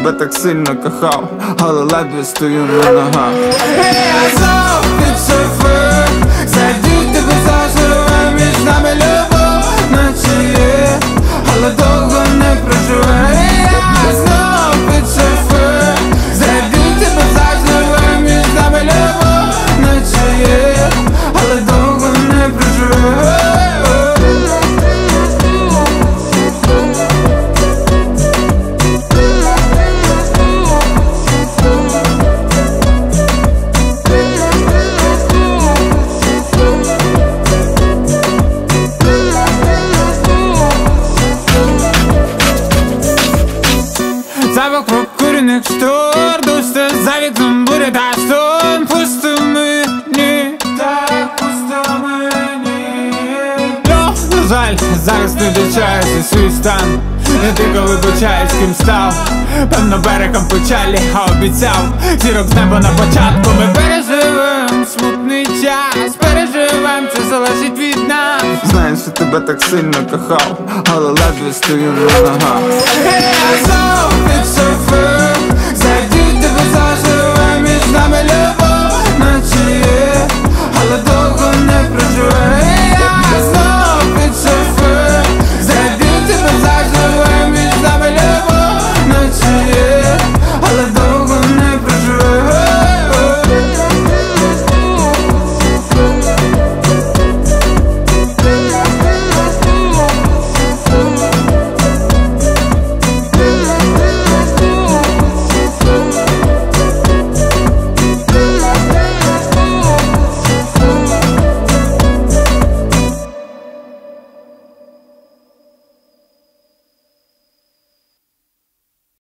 тебе так сильно кохав, але ледве стою на ногах. Я знов під шофер, зайду тебе заживе, між нами любов, наче є, але довго не проживе. Я знов під шофер, зайду тебе заживе, між нами любов, наче є, але довго не проживе. За вокруг куриных штор, душно за вікном буря та шторм. Пусто мені, так пусто мені. На жаль, зараз не дочаюся свій стан. Не ти коли вибачаєш, ким став. Певно берегом печалі, а обіцяв зірок з неба на початку. Ми переживем смутний час, переживем, це залежить від нас. Знаю, що тебе так сильно кохав, але ледве стою на ногах. Я знов під шофер.